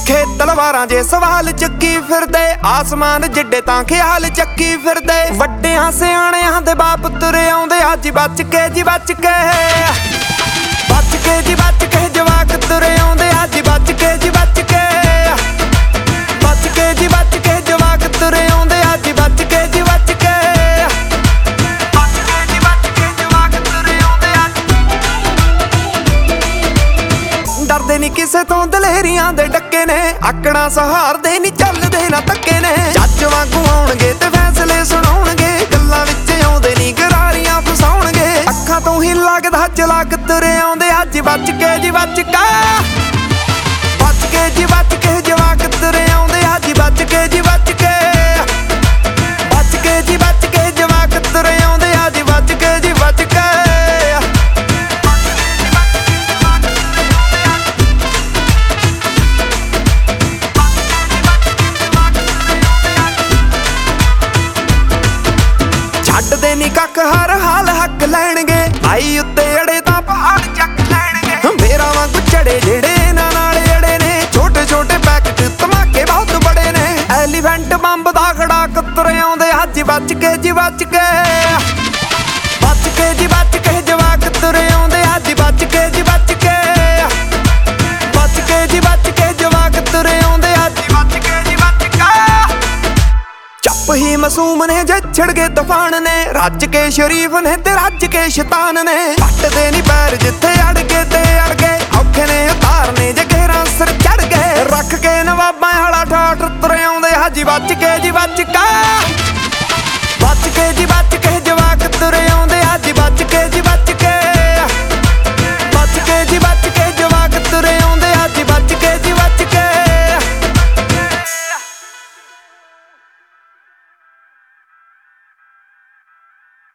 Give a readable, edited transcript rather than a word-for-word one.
ਤਿੱਖੇ ਤਲਵਾਰਾਂ ਜੇ ਸਵਾਲ ਚੱਕੀ ਫਿਰਦੇ, ਆਸਮਾਨ ਜਿੱਡੇ ਤਾਂ ਖਿਆਲ ਚੱਕੀ ਫਿਰਦੇ। ਵੱਡਿਆਂ ਸਿਆਣਿਆਂ ਦੇ ਬਾਪ ਤੁਰੇ ਆਉਂਦੇ, ਅੱਜ ਬਚ ਕੇ ਜੀ ਬਚ ਕੇ, ਬਚ ਕੇ ਜੀ ਬਚ ਕੇ ਜਵਾਕ ਤੁਰੇ ਆਉਂਦੇ, ਅੱਜ ਬਚ ਕੇ ਜੀ ਬਚ ਕੇ, ਬਚ ਕੇ ਜੀ ਬਚ ਕੇ ਜਵਾਕ ਤੁਰੇ ਆਉਂਦੇ, ਅੱਜ ਬਚ ਕੇ ਜੀ ਬਚ ਕੇ, ਬਚ ਕੇ ਜੀ ਬਚ ਕੇ ਜਵਾਕ ਤੁਰੇ ਆਉਂਦੇ ਅੱਜ। ਡਰਦੇ ਨੀ ਕਿਸੇ ਤੋਂ ਦਲੇਰੀਆਂ ਦੇ ਡੱਕੇ ਨੇ, ਆਕੜਾਂ ਸਹਾਰਦੇ ਨੀ ਚੱਲਦੇ ਨਾ ਧੱਕੇ ਨੇ। ਜੱਜ ਵਾਂਗੂ ਆਉਣਗੇ ਤੇ ਫੈਸਲੇ ਸੁਣਾਉਣਗੇ, ਗੱਲਾਂ ਵਿੱਚ ਆਉਂਦੇ ਨੀ ਗਰਾਰੀਆਂ ਫਸਾਉਣਗੇ। ਅੱਖਾਂ ਤੋਂ ਹੀ ਲੱਗਦਾ ਚਲਾਕ ਤੁਰੇ ਆਉਂਦੇ, ਅੱਜ ਬਚ ਕੇ ਜੀ ਬਚ ਕੇ, ਬਚ ਕੇ ਜੀ ਬਚ ਕੇ ਜਵਾਕ ਤੁਰੇ ਆਉਂਦੇ, ਅੱਜ ਬਚ ਕੇ ਜੀ ਬਚ ਕੇ, ਬਚ ਕੇ ਜੀ ਬਚ ਕੇ ਜਵਾਕ ਤੁਰੇ ਆਉਂਦੇ, ਅੱਜ ਬਚ ਕੇ ਜੀ ਬਚ ਕੇ। ਛੱਡਦੇ ਨੀ ਕੱਖ ਹਰ ਹਾਲ ਹੱਕ ਲੈਣਗੇ, ਆਈ ਉੱਤੇ ਅੜੇ ਤਾਂ ਪਹਾੜ ਚੱਕ ਲੈਣਗੇ। ਮੇਰਾ ਵਾਂਗੂ ਚੜੇ ਜਿਹੜੇ ਇਹਨਾਂ ਨਾਲ ਅੜੇ ਨੇ, ਛੋਟੇ ਛੋਟੇ ਪੈਕਟ ਧਮਾਕੇ ਬਹੁਤ ਬੜੇ ਨੇ। ਐਲੀਫੈਂਟ ਬੰਬ ਦਾ ਖੜਾ ਤੁਰੇ ਆਉਂਦੇ, ਅੱਜ ਬਚ ਕੇ ਜੀ ਬਚ ਕੇ, ਬਚ ਕੇ ਜੀ ਬਚ ਕੇ ਜਵਾਕ ਤੁਰੇ ਆਉਂਦੇ, ਅੱਜ ਬਚ ਕੇ ਜੀ ਬਚ ਕੇ, ਬਚ ਕੇ ਜੀ ਬਚ ਕੇ ਜਵਾਕ ਤੁਰੇ ਆਉਂਦੇ, ਅੱਜ ਬਚ ਕੇ ਜੀ ਬਚ ਕੇ। ਚੱਪ ਹੀ ਮਾਸੂਮ ਨੇ ਜੇ ਛਿੜ ਗਏ ਤੂਫਾਨ ਨੇ, ਰੱਜ ਕੇ ਸ਼ਰੀਫ ਨੇ ਤੇ ਰੱਜ ਕੇ ਸ਼ੈਤਾਨ ਨੇ। ਪੱਟਦੇ ਨੀ ਪੈਰ ਜਿੱਥੇ ਅੜ ਗਏ ਤੇ ਅੜ ਗਏ, ਔਖੇ ਨੇ ਉਤਾਰਨੇ ਜੇ ਗਹਿਰਾਂ ਸਿਰ ਚੜ ਗਏ। ਰੱਖ ਕੇ ਨਵਾਬਾਂ ਵਾਲਾ ਠਾਠ ਤੁਰੇ ਆਉਂਦੇ, ਅੱਜ ਬਚ ਕੇ ਜੀ ਬਚ ਕੇ, ਬਚ ਕੇ ਜੀ ਬਚ ਕੇ